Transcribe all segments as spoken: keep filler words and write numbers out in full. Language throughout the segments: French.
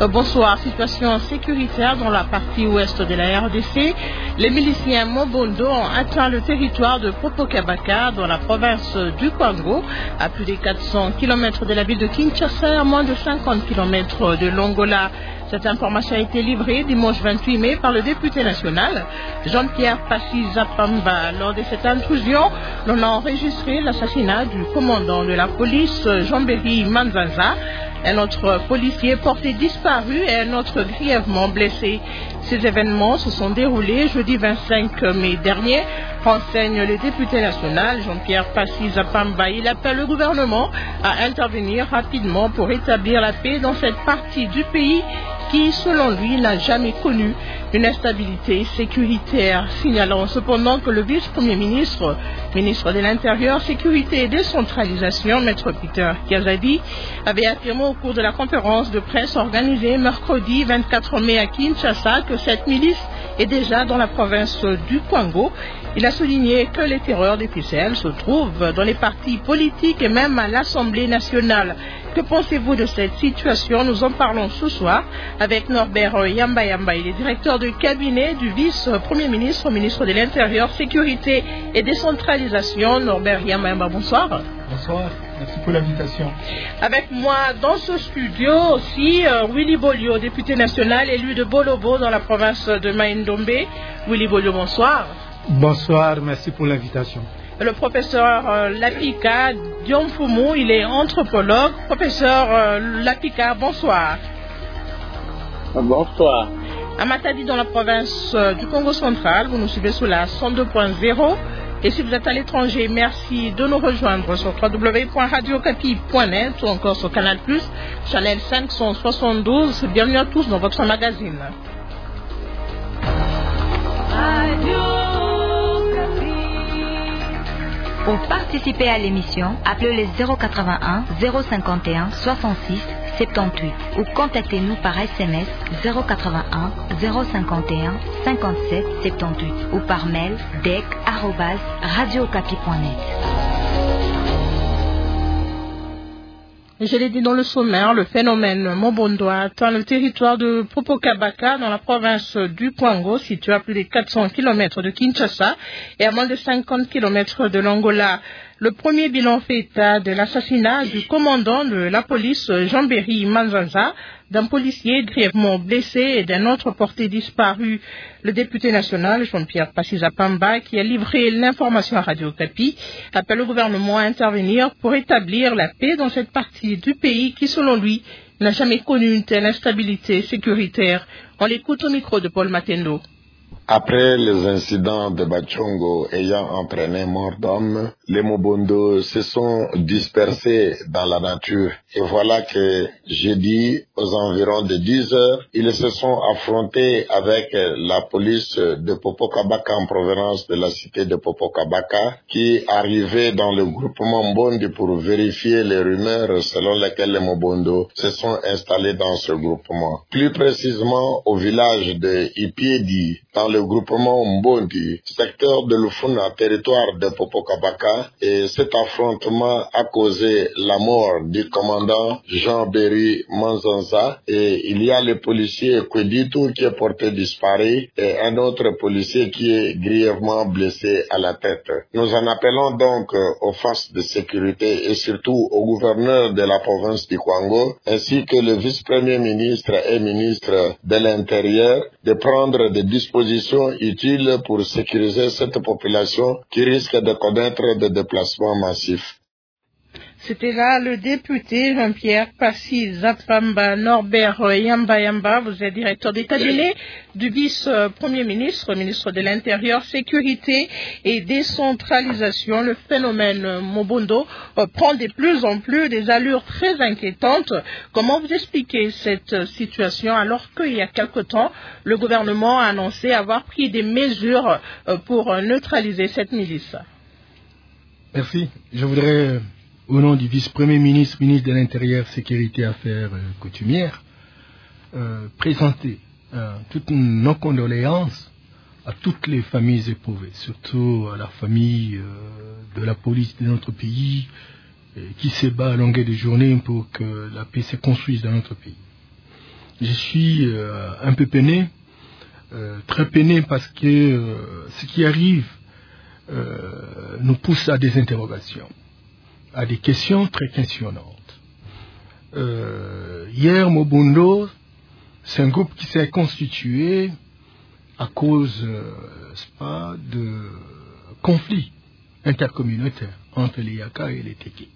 Euh, bonsoir. Situation sécuritaire dans la partie ouest de la R D C. Les miliciens Mobondo ont atteint le territoire de Popocabaka dans la province du Kwango, à plus de quatre cents kilomètres de la ville de Kinshasa, à moins de cinquante kilomètres de l'Angola. Cette information a été livrée dimanche vingt-huit mai par le député national Jean-Pierre Passi Zapamba. Lors de cette intrusion, l'on a enregistré l'assassinat du commandant de la police Jean-Berry Manzanza, un autre policier porté disparu et un autre grièvement blessé. Ces événements se sont déroulés jeudi vingt-cinq mai dernier, renseigne le député national Jean-Pierre Passi Zapamba. Il appelle le gouvernement à intervenir rapidement pour établir la paix dans cette partie du pays qui, selon lui, n'a jamais connu une instabilité sécuritaire, signalant cependant que le vice-premier ministre, ministre de l'Intérieur, Sécurité et Décentralisation, Maître Peter Kiazadi, avait affirmé au cours de la conférence de presse organisée mercredi vingt-quatre mai à Kinshasa que cette milice est déjà dans la province du Kwango. Il a souligné que les terreurs des ficelles se trouvent dans les partis politiques et même à l'Assemblée nationale. Que pensez-vous de cette situation? Nous en parlons ce soir avec Norbert Yamba Yamba. Il est directeur de cabinet du vice-premier ministre, ministre de l'Intérieur, Sécurité et Décentralisation. Norbert Yamba Yamba, bonsoir. Bonsoir, merci pour l'invitation. Avec moi dans ce studio aussi, euh, Willy Bolio, député national élu de Bolobo dans la province de Maïndombe. Willy Bolio, bonsoir. Bonsoir, merci pour l'invitation. Le professeur euh, Lapika Diomfumu, il est anthropologue. Professeur euh, Lapika, bonsoir. Bonsoir. À Matadi, dans la province euh, du Congo central, vous nous suivez sous la cent deux point zéro. Et si vous êtes à l'étranger, merci de nous rejoindre sur w w w point radio capi point net ou encore sur Canal plus, channel cinq cent soixante-douze. Bienvenue à tous dans votre magazine. Pour participer à l'émission, appelez le zéro quatre-vingt-un zéro cinquante et un soixante-six soixante-dix-huit ou contactez-nous par S M S zéro quatre-vingt-un zéro cinquante et un cinquante-sept soixante-dix-huit ou par mail d e c arobase radio capi point net. Je l'ai dit dans le sommaire, le phénomène Mobondo a atteint le territoire de Popocabaka dans la province du Kwango, situé à plus de quatre cents kilomètres de Kinshasa et à moins de cinquante kilomètres de l'Angola. Le premier bilan fait état de l'assassinat du commandant de la police Jean-Berry Manzanza, d'un policier grièvement blessé et d'un autre porté disparu. Le député national Jean-Pierre Passi Zapamba, qui a livré l'information à Radio Kapi, appelle le gouvernement à intervenir pour établir la paix dans cette partie du pays qui, selon lui, n'a jamais connu une telle instabilité sécuritaire. On l'écoute au micro de Paul Matendo. Après les incidents de Bachongo ayant entraîné mort d'hommes, les Mobondo se sont dispersés dans la nature. Et voilà que jeudi, aux environs de dix heures, ils se sont affrontés avec la police de Popocabaka en provenance de la cité de Popocabaka, qui arrivait dans le groupement Mbondi pour vérifier les rumeurs selon lesquelles les Mobondo se sont installés dans ce groupement. Plus précisément au village de Ipiedi, dans le groupement Mbondi, secteur de Lufuna, territoire de Popocabaka, et cet affrontement a causé la mort du commandant Jean-Berry Manzanza, et il y a le policier Kweditu qui est porté disparu et un autre policier qui est grièvement blessé à la tête. Nous en appelons donc aux forces de sécurité et surtout au gouverneur de la province du Kwango, ainsi que le vice-premier ministre et ministre de l'Intérieur, de prendre des dispositions utiles pour sécuriser cette population qui risque de connaître des déplacements massifs. C'était là le député Jean-Pierre Passi Zapamba. Norbert Yamba Yamba, vous êtes directeur des cabinets du vice-premier ministre, ministre de l'Intérieur, Sécurité et Décentralisation. Le phénomène Mobondo prend de plus en plus des allures très inquiétantes. Comment vous expliquez cette situation alors qu'il y a quelque temps, le gouvernement a annoncé avoir pris des mesures pour neutraliser cette milice? Merci. Je voudrais, au nom du vice-premier ministre, ministre de l'Intérieur, Sécurité et Affaires euh, coutumières, euh, présenter euh, toutes nos condoléances à toutes les familles éprouvées, surtout à la famille euh, de la police de notre pays euh, qui se bat à longueur de journée pour que la paix se construise dans notre pays. je suis euh, un peu peiné, euh, très peiné parce que euh, ce qui arrive euh, nous pousse à des interrogations, à des questions très questionnantes. Euh, hier, Mobondo, c'est un groupe qui s'est constitué à cause euh, pas, de conflits intercommunautaires entre les Yaka et les Teke.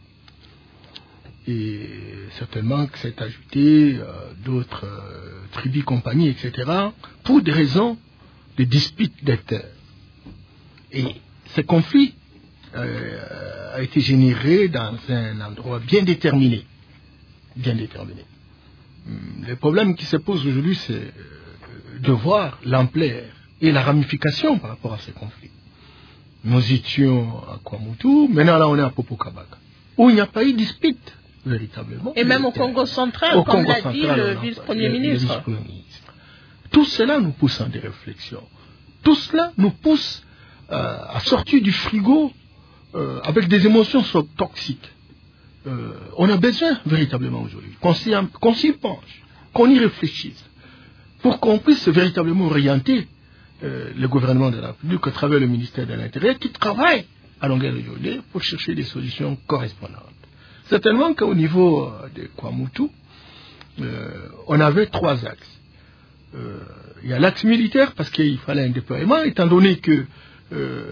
Et certainement que s'est ajouté euh, d'autres euh, tribus, compagnies, et cetera, pour des raisons de dispute des terres. Et ces conflits euh, a été généré dans un endroit bien déterminé. Bien déterminé. Le problème qui se pose aujourd'hui, c'est de voir l'ampleur et la ramification par rapport à ces conflits. Nous étions à Kwamutu, maintenant là on est à Popokabaka, où il n'y a pas eu de dispute. Véritablement. Et même au Congo central, au comme l'a dit le vice-premier ministre. Tout cela nous pousse à des réflexions. Tout cela nous pousse euh, à sortir du frigo euh, avec des émotions toxiques. Euh, on a besoin véritablement aujourd'hui qu'on s'y, qu'on s'y penche, qu'on y réfléchisse, pour qu'on puisse véritablement orienter euh, le gouvernement de la République à travers le ministère de l'Intérieur qui travaille à longueur de journée pour chercher des solutions correspondantes. Certainement qu'au niveau de Kwamutu, euh, on avait trois axes. Euh, il y a l'axe militaire parce qu'il fallait un déploiement, étant donné que euh,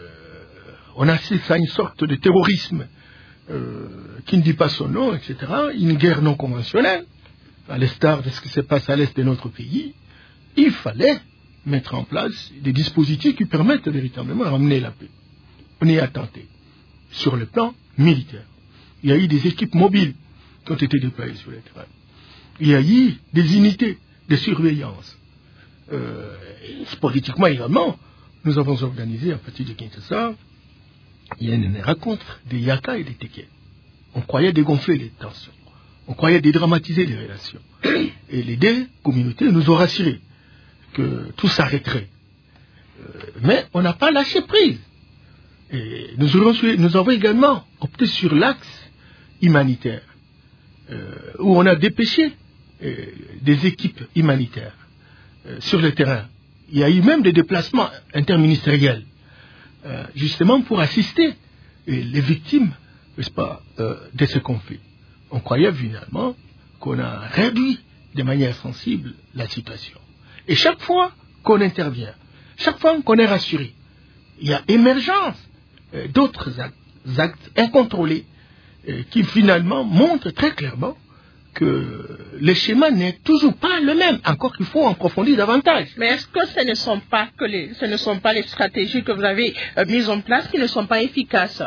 on assiste à une sorte de terrorisme euh, qui ne dit pas son nom, et cetera, une guerre non conventionnelle, à l'instar de ce qui se passe à l'est de notre pays. Il fallait mettre en place des dispositifs qui permettent véritablement de ramener la paix. On y a tenté sur le plan militaire. Il y a eu des équipes mobiles qui ont été déployées sur le terrain. Il y a eu des unités de surveillance. Euh, politiquement également, nous avons organisé à partir de Kinshasa, il y a une rencontre des Yaka et des Teke. On croyait dégonfler les tensions. On croyait dédramatiser les relations. Et les deux communautés nous ont rassurés que tout s'arrêterait. Euh, mais on n'a pas lâché prise. Et nous, aurons, nous avons également opté sur l'axe humanitaire, euh, où on a dépêché euh, des équipes humanitaires euh, sur le terrain. Il y a eu même des déplacements interministériels, euh, justement pour assister euh, les victimes, n'est-ce pas, euh, de ce conflit. On croyait finalement qu'on a réduit de manière sensible la situation. Et chaque fois qu'on intervient, chaque fois qu'on est rassuré, il y a émergence euh, d'autres actes, actes incontrôlés euh, qui finalement montrent très clairement que le schéma n'est toujours pas le même, encore qu'il faut en approfondir davantage. Mais est-ce que ce ne sont pas que les, ce ne sont pas les stratégies que vous avez euh, mises en place qui ne sont pas efficaces?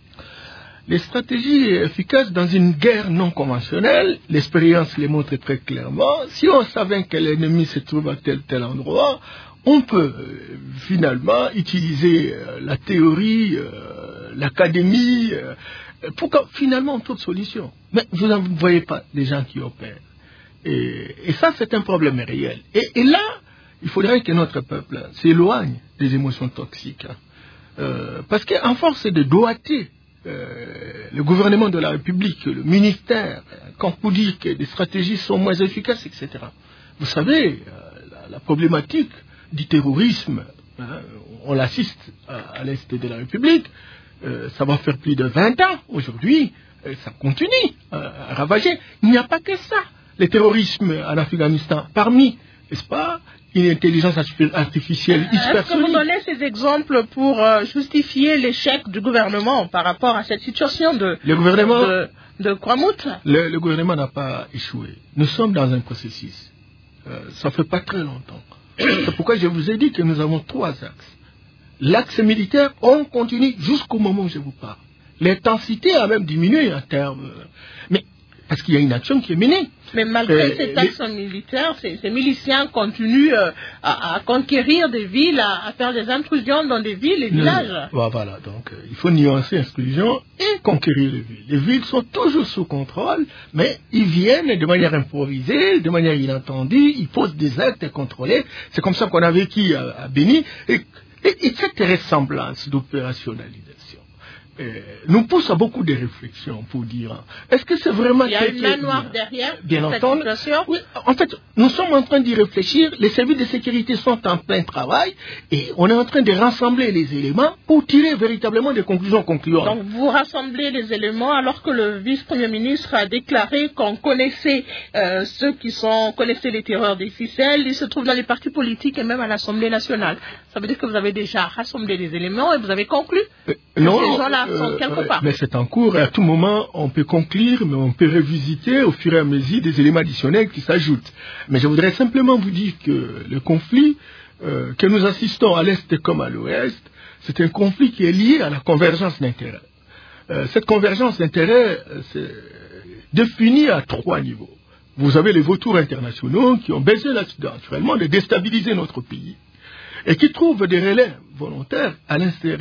Les stratégies efficaces dans une guerre non conventionnelle, l'expérience les montre très clairement. Si on savait que l'ennemi se trouve à tel tel endroit, on peut euh, finalement utiliser euh, la théorie, euh, l'académie, euh, pour que, finalement on trouve solution. Mais vous ne voyez pas les gens qui opèrent. Et, et ça, c'est un problème réel. Et, et là, il faudrait que notre peuple s'éloigne des émotions toxiques. Hein. Euh, parce qu'en force de doigter Euh, le gouvernement de la République, le ministère, quand vous dites que les stratégies sont moins efficaces, et cetera. Vous savez, euh, la, la problématique du terrorisme, hein, on l'assiste à, à l'est de la République, euh, ça va faire plus de vingt ans aujourd'hui, euh, ça continue euh, à ravager. Il n'y a pas que ça. Le terrorisme en Afghanistan, parmi, n'est-ce pas, une intelligence artificielle hypersonique. Est-ce que vous donnez ces exemples pour euh, justifier l'échec du gouvernement par rapport à cette situation de, le gouvernement, de, de Kwamout? le, le gouvernement n'a pas échoué. Nous sommes dans un processus. Euh, ça ne fait pas très longtemps. C'est pourquoi je vous ai dit que nous avons trois axes. L'axe militaire, on continue jusqu'au moment où je vous parle. L'intensité a même diminué en termes... Mais parce qu'il y a une action qui est menée. Mais malgré euh, cette action les... militaire, ces, ces miliciens continuent euh, à, à conquérir des villes, à, à faire des intrusions dans des villes et villages. Non, voilà, donc euh, il faut nuancer intrusion et conquérir les villes. Les villes sont toujours sous contrôle, mais ils viennent de manière improvisée, de manière inattendue, ils posent des actes incontrôlés. C'est comme ça qu'on a vécu à, à Béni. Et, et, et cette ressemblance d'opérationnalisation, euh, nous pousse à beaucoup de réflexions pour dire est-ce que c'est vraiment... Il y a une main noire derrière bien cette entendu. situation. Oui, en fait, nous sommes en train d'y réfléchir, les services de sécurité sont en plein travail et on est en train de rassembler les éléments pour tirer véritablement des conclusions concluantes. Donc vous rassemblez les éléments alors que le vice-premier ministre a déclaré qu'on connaissait euh, ceux qui sont connaissaient les terreurs des ficelles, ils se trouvent dans les partis politiques et même à l'Assemblée nationale. Ça veut dire que vous avez déjà rassemblé les éléments et vous avez conclu euh, que non, ces gens-là sont euh, quelque part. Mais c'est en cours et à tout moment on peut conclure, mais on peut revisiter au fur et à mesure des éléments additionnels qui s'ajoutent. Mais je voudrais simplement vous dire que le conflit euh, que nous assistons à l'Est comme à l'Ouest, c'est un conflit qui est lié à la convergence d'intérêts. Euh, cette convergence d'intérêts, euh, c'est définie à trois niveaux. Vous avez les vautours internationaux qui ont besoin naturellement de déstabiliser notre pays et qui trouvent des relais volontaires à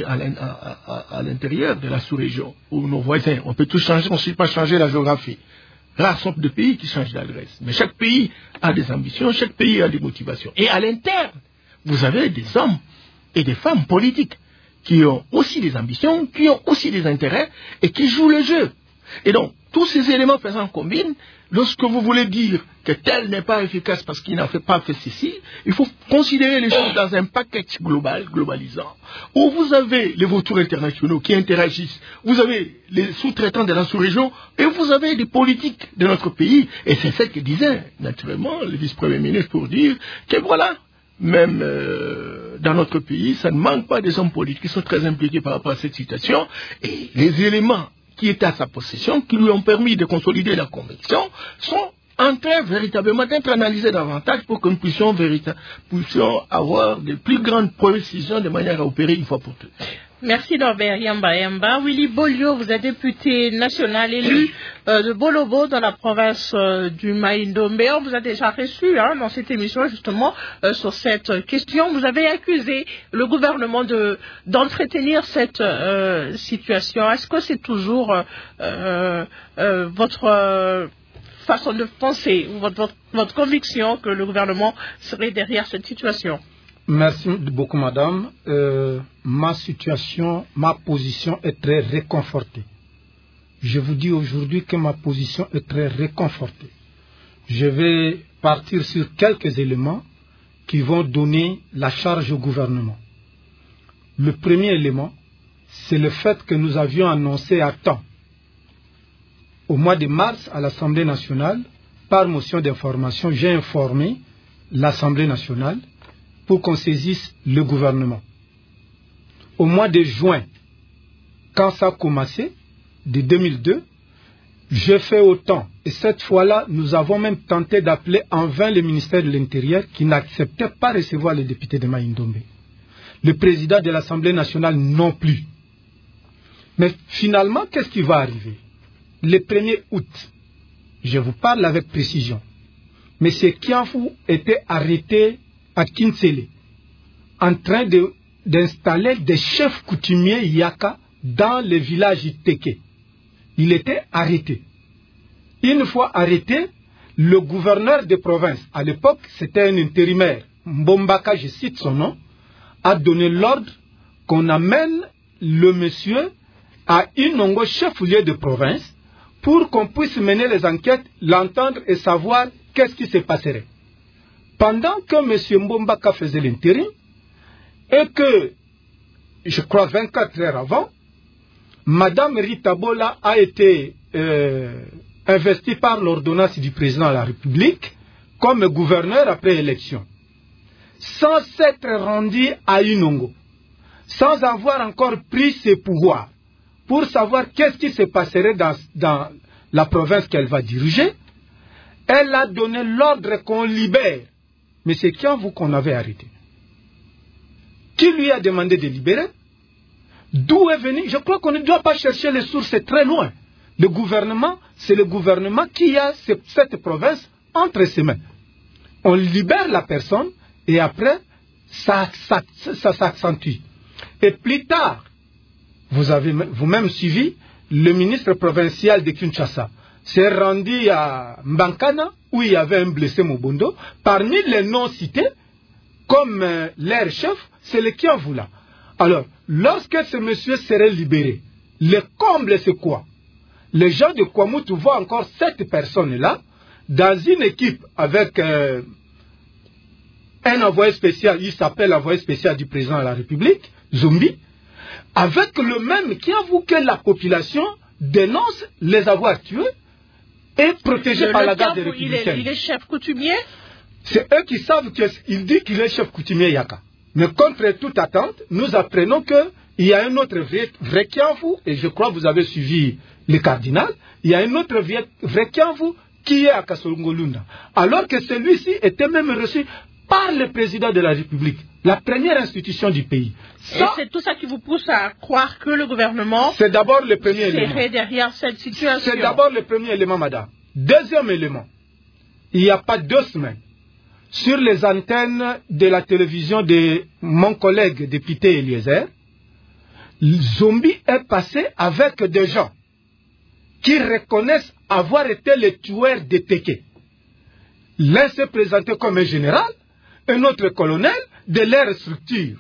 l'intérieur de la sous-région ou nos voisins. On peut tout changer, on ne sait pas changer la géographie. Rares sont de pays qui changent d'adresse. Mais chaque pays a des ambitions, chaque pays a des motivations. Et à l'interne, vous avez des hommes et des femmes politiques qui ont aussi des ambitions, qui ont aussi des intérêts et qui jouent le jeu. Et donc, tous ces éléments faisant combine, lorsque vous voulez dire que tel n'est pas efficace parce qu'il n'a fait pas fait ceci, il faut considérer les choses dans un package global, globalisant, où vous avez les vautours internationaux qui interagissent, vous avez les sous-traitants de la sous-région, et vous avez des politiques de notre pays. Et c'est ce que disait, naturellement, le vice-premier ministre pour dire que voilà, même euh, dans notre pays, ça ne manque pas des hommes politiques qui sont très impliqués par rapport à cette situation, et les éléments qui étaient à sa possession, qui lui ont permis de consolider la conviction, sont en train véritablement d'être analysés davantage pour que nous puissions, puissions avoir de plus grandes précisions de manière à opérer une fois pour toutes. Merci Norbert Yamba Yamba. Willy Bolio, vous êtes député national élu euh, de Bolobo dans la province euh, du Maïndombe. On vous a déjà reçu hein, dans cette émission justement euh, sur cette question. Vous avez accusé le gouvernement de d'entretenir cette euh, situation. Est-ce que c'est toujours euh, euh, euh, votre euh, façon de penser ou votre, votre, votre conviction que le gouvernement serait derrière cette situation? Merci beaucoup, madame. Euh, ma situation, ma position est très réconfortée. Je vous dis aujourd'hui que ma position est très réconfortée. Je vais partir sur quelques éléments qui vont donner la charge au gouvernement. Le premier élément, c'est le fait que nous avions annoncé à temps, au mois de mars à l'Assemblée nationale, par motion d'information, j'ai informé l'Assemblée nationale pour qu'on saisisse le gouvernement. Au mois de juin, quand ça a commencé, de deux mille deux, j'ai fait autant. Et cette fois-là, nous avons même tenté d'appeler en vain le ministère de l'Intérieur qui n'acceptait pas recevoir les députés de Maïndombe. Le président de l'Assemblée nationale non plus. Mais finalement, qu'est-ce qui va arriver? Le premier août, je vous parle avec précision, M. Kianfou était arrêté à Kinsele, en train de, d'installer des chefs coutumiers Yaka dans le village Teke. Il était arrêté. Une fois arrêté, le gouverneur de province, à l'époque c'était un intérimaire, Mbombaka, je cite son nom, a donné l'ordre qu'on amène le monsieur à Inongo, chef-lieu de province, pour qu'on puisse mener les enquêtes, l'entendre et savoir qu'est-ce qui se passerait. Pendant que M. Mbombaka faisait l'intérim, et que, je crois vingt-quatre heures avant, Mme Rita Bola a été euh, investie par l'ordonnance du président de la République comme gouverneur après élection, sans s'être rendue à Inongo, sans avoir encore pris ses pouvoirs, pour savoir qu'est-ce qui se passerait dans, dans la province qu'elle va diriger. Elle a donné l'ordre qu'on libère M. Kianfou qu'on avait arrêté. Qui lui a demandé de libérer? D'où est venu? Je crois qu'on ne doit pas chercher les sources très loin. Le gouvernement, c'est le gouvernement qui a cette province entre ses mains. On libère la personne et après, ça, ça, ça s'accentue. Et plus tard, vous avez vous-même suivi, le ministre provincial de Kinshasa s'est rendu à Mbankana, où il y avait un blessé Mobondo. Parmi les noms cités, comme euh, leur chef, c'est le Kianfou là. Alors, lorsque ce monsieur serait libéré, Le comble, c'est quoi? Les gens de Kwamoutou voient encore cette personne-là dans une équipe avec euh, un envoyé spécial, il s'appelle l'envoyé spécial du président de la République, Zombi, avec le même qui avoue que la population dénonce les avoir tués et protégés le, par le la garde Kambo, républicaine. Il est, il est chef coutumier? C'est eux qui savent qu'il dit qu'il est chef coutumier Yaka. Mais contre toute attente, nous apprenons qu'il y a un autre vrai, vrai Kiamvu, et je crois que vous avez suivi le cardinal, il y a un autre vrai, vrai Kiamvu qui est à Kasolongolunda. Alors que celui-ci était même reçu par le président de la République, la première institution du pays. Ça, et c'est tout ça qui vous pousse à croire que le gouvernement c'est d'abord le premier élément. serait derrière cette situation. C'est d'abord le premier élément, madame. Deuxième élément, il n'y a pas deux semaines, sur les antennes de la télévision de mon collègue député Eliezer, Zombi est passé avec des gens qui reconnaissent avoir été les tueurs de Téké. L'un s'est présenté comme un général, un autre colonel de leur structure.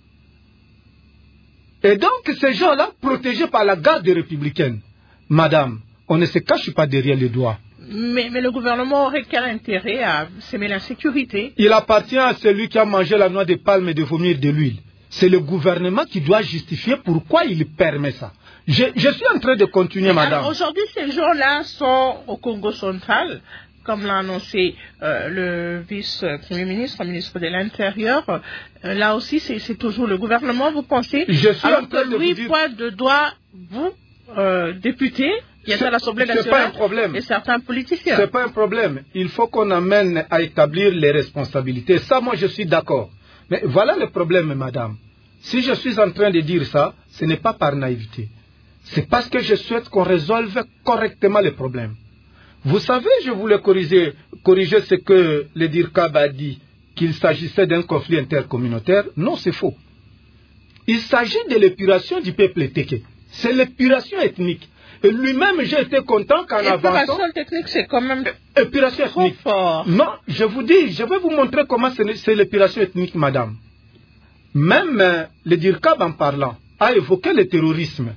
Et donc ces gens-là, protégés par la garde républicaine, madame, on ne se cache pas derrière les doigts. Mais, mais le gouvernement aurait quel intérêt à semer l'insécurité? Il appartient à celui qui a mangé la noix de palme et de vomir de l'huile. C'est le gouvernement qui doit justifier pourquoi il permet ça. Je, je suis en train de continuer, madame. Aujourd'hui, ces gens-là sont au Congo central, comme l'a annoncé euh, le vice-premier ministre, le ministre de l'Intérieur. Euh, là aussi, c'est toujours le gouvernement, vous pensez? Je suis Alors en train que de lui vous dire... pointe de doigt, vous, euh, député, qui êtes à l'Assemblée nationale, pas un problème. Et certains politiciens. C'est pas un problème. Il faut qu'on amène à établir les responsabilités. Ça, moi, je suis d'accord. Mais voilà le problème, madame. Si je suis en train de dire ça, ce n'est pas par naïveté. C'est parce que je souhaite qu'on résolve correctement les problèmes. Vous savez, je voulais corriger, corriger ce que le DIRCAB a dit, qu'il s'agissait d'un conflit intercommunautaire. Non, c'est faux. Il s'agit de l'épuration du peuple téké. C'est l'épuration ethnique. Et lui-même, j'ai été content qu'en avançant... Épuration technique, c'est quand même épuration trop ethnique. fort. Non, je vous dis, je vais vous montrer comment c'est l'épuration ethnique, madame. Même euh, le DIRCAB, en parlant, a évoqué le terrorisme.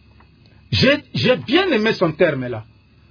J'ai bien aimé son terme là.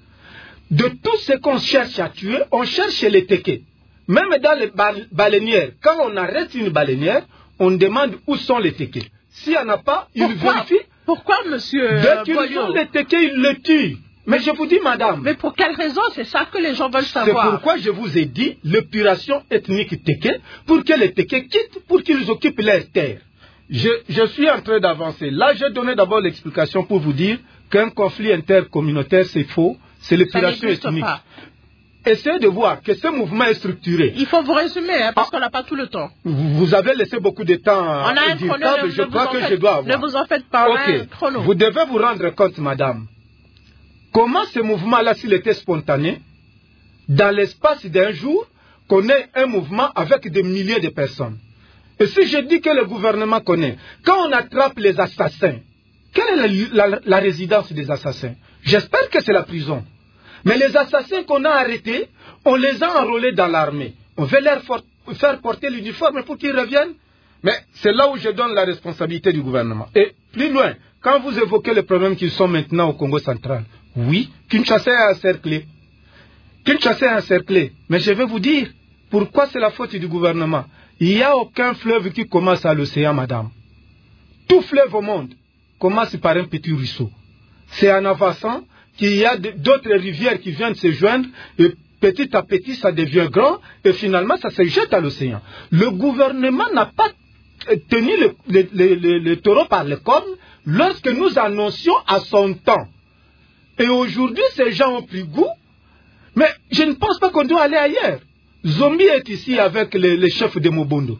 De tout ce qu'on cherche à tuer, on cherche les tékés. Même dans les baleinières, quand on arrête une baleinière, on demande où sont les tékés. S'il n'y en a pas, il vérifie. Pourquoi, monsieur Dès qu'ils ont les tékés, ils les tuent. Mais je vous dis, madame. Mais pour quelle raison? C'est ça que les gens veulent savoir. C'est pourquoi je vous ai dit l'épuration ethnique téké, pour que les tékés quittent, pour qu'ils occupent leurs terres. Je, je suis en train d'avancer. Là, j'ai donné d'abord l'explication pour vous dire qu'un conflit intercommunautaire, c'est faux. C'est l'épuration ethnique. Pas. Essayez de voir que ce mouvement est structuré. Il faut vous résumer, hein, parce ah, qu'on n'a pas tout le temps. Vous avez laissé beaucoup de temps à On a un dire chrono, ça, mais je crois que faites, je dois avoir. Ne vous en faites pas, on okay. a un chrono. Vous devez vous rendre compte, madame. Comment ce mouvement-là, s'il était spontané, dans l'espace d'un jour, connaît un mouvement avec des milliers de personnes. Et si je dis que le gouvernement connaît, quand on attrape les assassins, quelle est la, la, la résidence des assassins? J'espère que c'est la prison. Mais les assassins qu'on a arrêtés, on les a enrôlés dans l'armée. On veut leur faire porter l'uniforme pour qu'ils reviennent. Mais c'est là où je donne la responsabilité du gouvernement. Et plus loin, quand vous évoquez les problèmes qui sont maintenant au Congo central, oui, Kinshasa est encerclé. Kinshasa est encerclé. Mais je vais vous dire, pourquoi c'est la faute du gouvernement? Il n'y a aucun fleuve qui commence à l'océan, madame. Tout fleuve au monde commence par un petit ruisseau. C'est en avançant qu'il y a d'autres rivières qui viennent se joindre et petit à petit ça devient grand et finalement ça se jette à l'océan. Le gouvernement n'a pas tenu le, le, le, le, le taureau par les cornes lorsque nous annoncions à son temps. Et aujourd'hui ces gens ont pris goût, mais je ne pense pas qu'on doit aller ailleurs. Zombi est ici avec les, les chefs de Mobondo.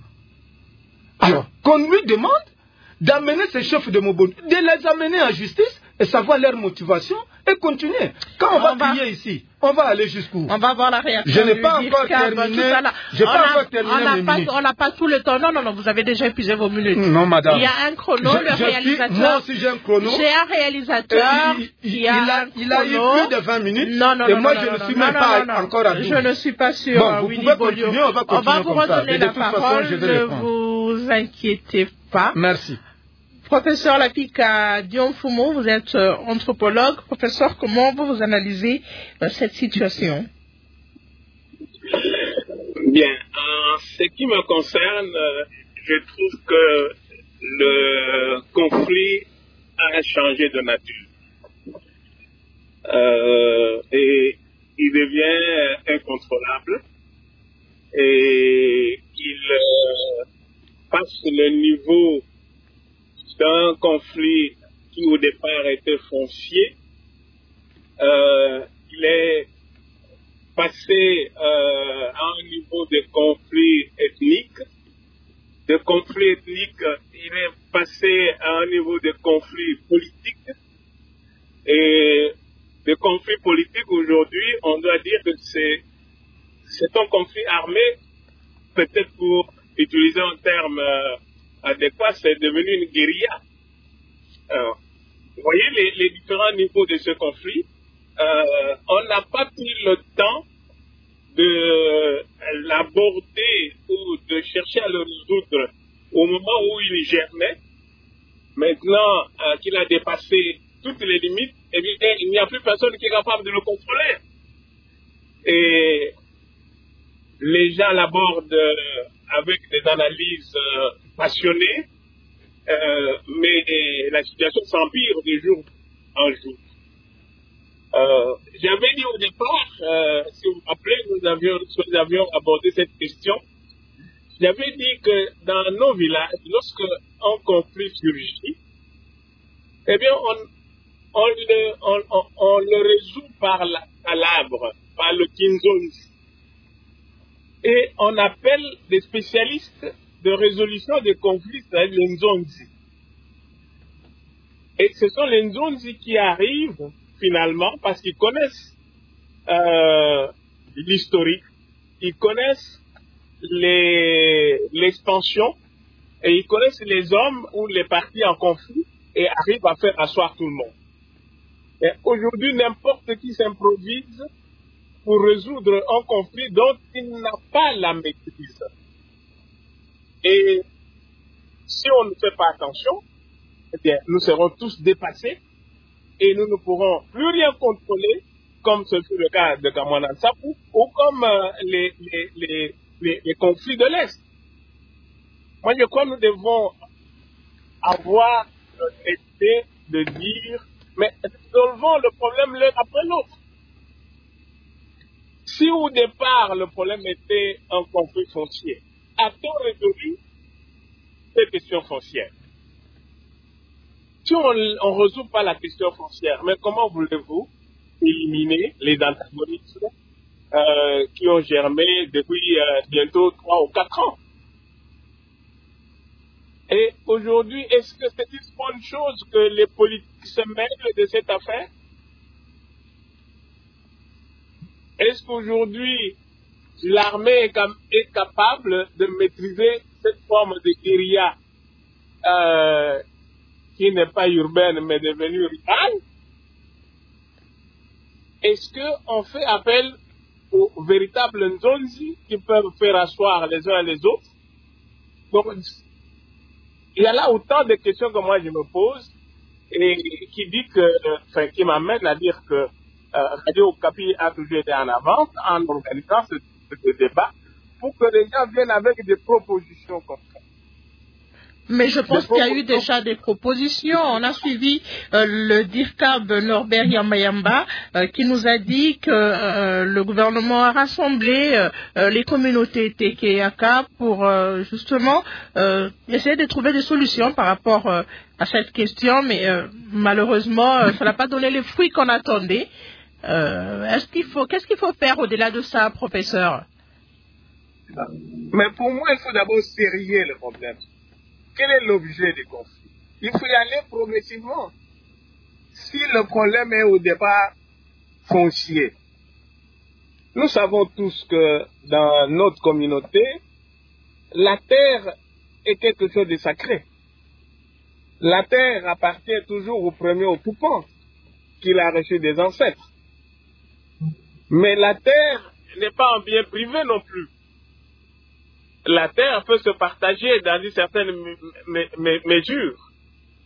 Alors qu'on lui demande d'amener ces chefs de Mobondo, de les amener en justice et savoir leur motivation et continuer. Quand on, on va, va crier ici, on va aller jusqu'où? On va voir la réaction. Je n'ai pas encore terminé. Je n'ai pas encore terminé mes minutes. On n'a pas tout le temps. Non, non, non, vous avez déjà épuisé vos minutes. Non, madame. Il y a un chrono, je, le je réalisateur. Suis, moi aussi j'ai un chrono. J'ai un réalisateur. Il, il, qui a, il, a, il a eu plus de vingt minutes. Non, non, et non, moi non, je non, ne non, suis non, même non, pas non, encore à douze. Je ne suis pas sûr. Bon, vous Willy pouvez Bolio. continuer, on va continuer on va vous comme ça. redonner Et de la toute parole. façon, je vais ne répondre. vous inquiétez pas. Merci. Professeur Lapika Diomfumo, vous êtes euh, anthropologue. Professeur, comment vous, vous analysez euh, cette situation? Bien, en ce qui me concerne, euh, je trouve que le conflit a changé de nature. Euh, et il devient incontrôlable et il euh, passe le niveau d'un conflit qui au départ était foncier. Euh, il est passé euh, à un niveau de conflit ethnique. De conflit ethnique, il est passé à un niveau de conflit politique. Et de conflit politique aujourd'hui, on doit dire que c'est c'est un conflit armé, peut-être pour utiliser un terme euh, adéquat, c'est devenu une guérilla. Alors, vous voyez les, les différents niveaux de ce conflit. Euh, on n'a pas pris le temps de l'aborder ou de chercher à le résoudre au moment où il germait. Maintenant euh, qu'il a dépassé toutes les limites, eh bien, il n'y a plus personne qui est capable de le contrôler. Et les gens l'abordent euh, avec des analyses euh, passionnées, euh, mais la situation s'empire de jour en jour. Euh, J'avais dit au départ, euh, si vous vous rappelez, nous avions, nous avions abordé cette question. J'avais dit que dans nos villages, lorsque un conflit surgit, eh bien, on, on, le, on, on, on le résout par la, à l'arbre, par le kinzonzi. Et on appelle des spécialistes de résolution des conflits, c'est-à-dire les nzonzi. Et ce sont les nzonzi qui arrivent finalement parce qu'ils connaissent euh, l'historique, ils connaissent l'expansion et ils connaissent les hommes ou les partis en conflit et arrivent à faire asseoir tout le monde. Et aujourd'hui, n'importe qui s'improvise pour résoudre un conflit dont il n'a pas la maîtrise. Et si on ne fait pas attention, eh bien, nous serons tous dépassés et nous ne pourrons plus rien contrôler, comme ce fut le cas de Kamwana Nsapu ou comme euh, les, les, les, les, les conflits de l'Est. Moi, je crois que nous devons avoir l'honnêteté de dire, mais résolvons le problème l'un après l'autre. Si au départ, le problème était un conflit foncier, a-t-on résolu ces questions foncières? Si on ne résout pas la question foncière, mais comment voulez-vous éliminer les antagonismes euh, qui ont germé depuis euh, bientôt trois ou quatre ans? Et aujourd'hui, est-ce que c'est une bonne chose que les politiques se mêlent de cette affaire? Est-ce qu'aujourd'hui, l'armée est, est capable de maîtriser cette forme de guérilla euh, qui n'est pas urbaine mais devenue rurale? Est-ce qu'on fait appel aux véritables nzonzi qui peuvent faire asseoir les uns et les autres? Donc, il y a là autant de questions que moi je me pose et qui dit que, enfin, qui m'amène à dire que euh, Radio Okapi a toujours été en avance en organisant ce, ce débat pour que les gens viennent avec des propositions concrètes. Mais je pense qu'il y a eu déjà des propositions. On a suivi euh, le DIRCAB Norbert Yamayamba euh, qui nous a dit que euh, le gouvernement a rassemblé euh, les communautés T K A K pour euh, justement euh, essayer de trouver des solutions par rapport euh, à cette question. Mais euh, malheureusement, euh, ça n'a pas donné les fruits qu'on attendait. Euh, est-ce qu'il faut, qu'est-ce qu'il faut faire au-delà de ça, professeur? Mais pour moi, il faut d'abord sérier le problème. Quel est l'objet du conflit? Il faut y aller progressivement. Si le problème est au départ foncier, nous savons tous que dans notre communauté, la terre est quelque chose de sacré. La terre appartient toujours au premier occupant qu'il a reçu des ancêtres. Mais la terre n'est pas un bien privé non plus. La terre peut se partager dans une certaine mesure.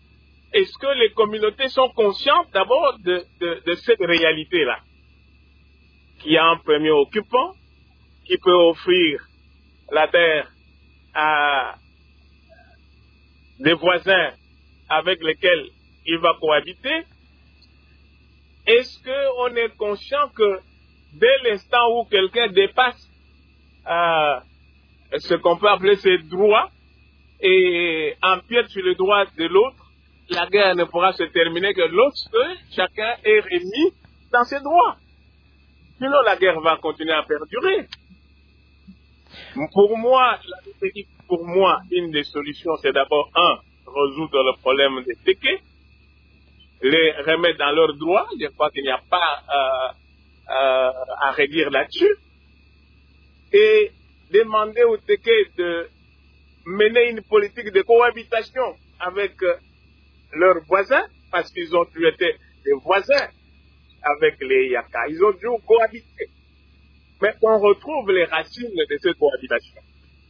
est-ce que les communautés sont conscientes d'abord de, de, de cette réalité-là? Qu'il y a un premier occupant qui peut offrir la terre à des voisins avec lesquels il va cohabiter. Est-ce qu'on est conscient que dès l'instant où quelqu'un dépasse euh, ce qu'on peut appeler ses droits et empiète sur le droit de l'autre, la guerre ne pourra se terminer que lorsque chacun est remis dans ses droits. Sinon, la guerre va continuer à perdurer. Pour moi, pour moi, une des solutions, c'est d'abord, un, résoudre le problème des Tékés, les remettre dans leurs droits. Je crois qu'il n'y a pas euh, euh, à redire là-dessus. Et demander aux Tékés de mener une politique de cohabitation avec euh, leurs voisins, parce qu'ils ont dû être des voisins avec les Yaka. Ils ont dû cohabiter. Mais on retrouve les racines de cette cohabitation.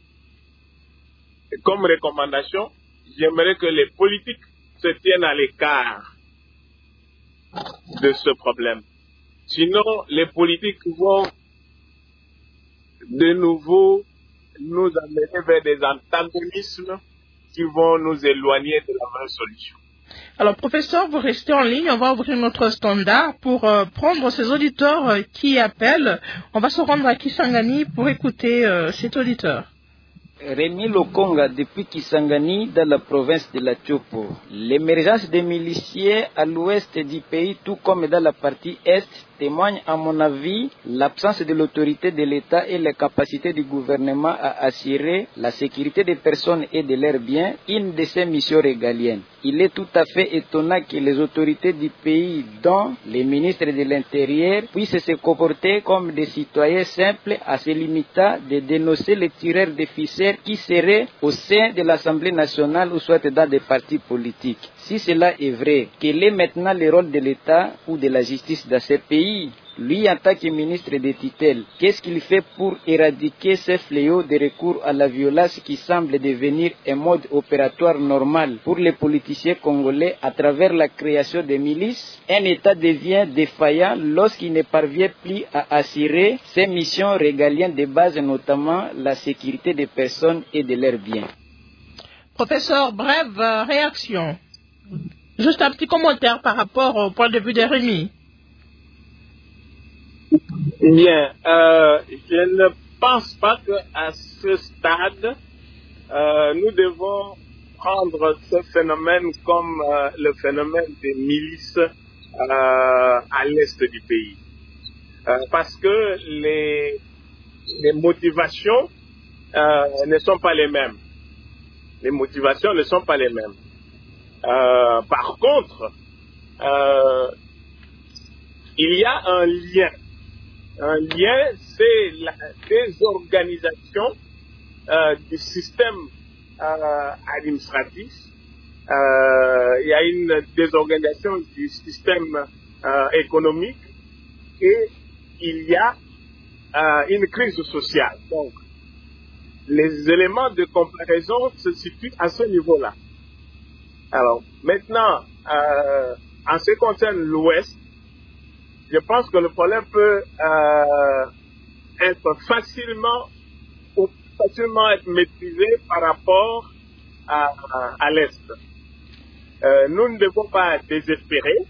Et comme recommandation, j'aimerais que les politiques se tiennent à l'écart de ce problème. Sinon, les politiques vont de nouveau nous amener vers des antagonismes qui vont nous éloigner de la vraie solution. Alors, professeur, vous restez en ligne. On va ouvrir notre standard pour euh, prendre ces auditeurs euh, qui appellent. On va se rendre à Kisangani pour écouter euh, cet auditeur. Rémi Lokonga depuis Kisangani dans la province de la Tchopo. L'émergence des miliciens à l'ouest du pays, tout comme dans la partie est, témoigne à mon avis l'absence de l'autorité de l'État et la capacité du gouvernement à assurer la sécurité des personnes et de leurs biens, une de ses missions régaliennes. Il est tout à fait étonnant que les autorités du pays, dont les ministres de l'Intérieur, puissent se comporter comme des citoyens simples en se limitant de dénoncer les tireurs de ficelles qui seraient au sein de l'Assemblée nationale ou soit dans des partis politiques. Si cela est vrai, quel est maintenant le rôle de l'État ou de la justice dans ce pays? Lui, en tant que ministre de tutelle, qu'est-ce qu'il fait pour éradiquer ce fléau de recours à la violence qui semble devenir un mode opératoire normal pour les politiciens congolais à travers la création des milices? Un État devient défaillant lorsqu'il ne parvient plus à assurer ses missions régaliennes de base, notamment la sécurité des personnes et de leurs biens. Professeur, brève euh, réaction. Juste un petit commentaire par rapport au point de vue de Rémi. Bien, euh, je ne pense pas qu'à ce stade, euh, nous devons prendre ce phénomène comme euh, le phénomène des milices euh, à l'est du pays. Euh, parce que les, les motivations euh, ne sont pas les mêmes. Les motivations ne sont pas les mêmes. Euh, par contre, euh, il y a un lien. Un lien, c'est la désorganisation euh, du système euh, administratif. Euh, il y a une désorganisation du système euh, économique et il y a euh, une crise sociale. Donc, les éléments de comparaison se situent à ce niveau-là. Alors, maintenant, euh, en ce qui concerne l'Ouest, je pense que le problème peut euh, être facilement ou facilement être maîtrisé par rapport à, à, à l'Est. Euh, nous ne devons pas désespérer.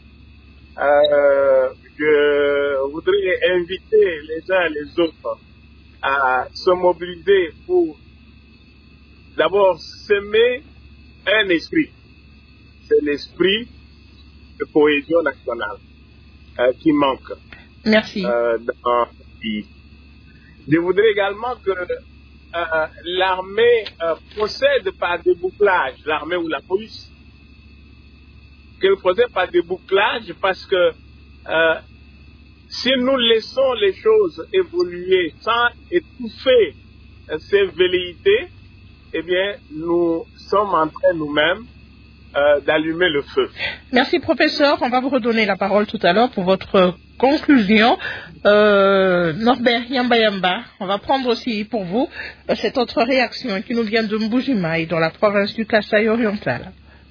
Euh, je voudrais inviter les uns et les autres à se mobiliser pour d'abord semer un esprit. C'est l'esprit de cohésion nationale euh, qui manque. Merci. Euh, dans le pays. Je voudrais également que euh, l'armée euh, procède par des bouclages, l'armée ou la police, qu'elle procède par des bouclages parce que euh, si nous laissons les choses évoluer sans étouffer euh, ces velléités, eh bien, nous sommes en train nous-mêmes euh, d'allumer le feu. Merci, professeur. On va vous redonner la parole tout à l'heure pour votre conclusion. Euh, Norbert Yamba Yamba, on va prendre aussi pour vous euh, cette autre réaction qui nous vient de Mbujimaï, dans la province du Kasaï oriental.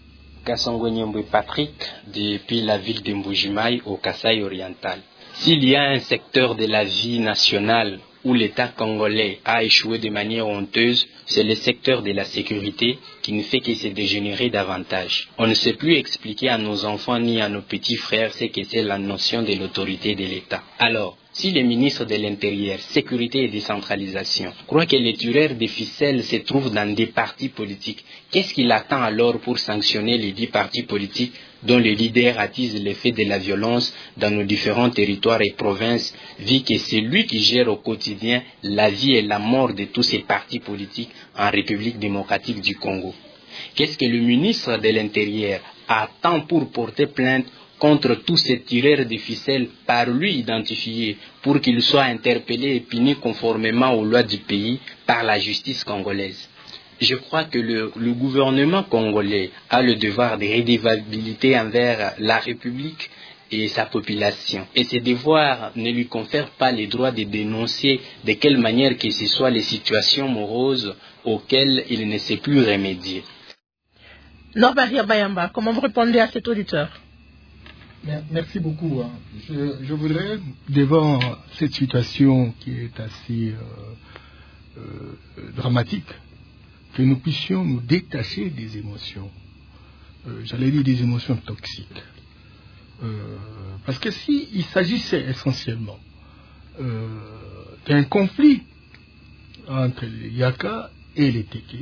Kassongo Nyembwe Patrick, depuis la ville de Mbujimaï au Kasaï oriental. S'il y a un secteur de la vie nationale où l'État congolais a échoué de manière honteuse, c'est le secteur de la sécurité qui ne fait que se dégénérer davantage. On ne sait plus expliquer à nos enfants ni à nos petits frères ce que c'est la notion de l'autorité de l'État. Alors, si le ministre de l'Intérieur, Sécurité et Décentralisation croit que les tireurs de ficelles se trouvent dans des partis politiques, qu'est-ce qu'il attend alors pour sanctionner les dix partis politiques dont les leaders attisent l'effet de la violence dans nos différents territoires et provinces, vu que c'est lui qui gère au quotidien la vie et la mort de tous ces partis politiques en République démocratique du Congo? Qu'est-ce que le ministre de l'Intérieur attend pour porter plainte contre tous ces tireurs de ficelles par lui identifiés pour qu'ils soient interpellés et punis conformément aux lois du pays par la justice congolaise? Je crois que le, le gouvernement congolais a le devoir de redevabilité envers la République et sa population. Et ce devoir ne lui confère pas le droit de dénoncer de quelle manière que ce soit les situations moroses auxquelles il ne sait plus remédier. Norbert Bayamba, comment vous répondez à cet auditeur? Merci beaucoup. Je, je voudrais, devant cette situation qui est assez euh, euh, dramatique, que nous puissions nous détacher des émotions. Euh, J'allais dire des émotions toxiques. Euh, parce que s'il s'agissait essentiellement euh, d'un conflit entre les Yaka et les Téké,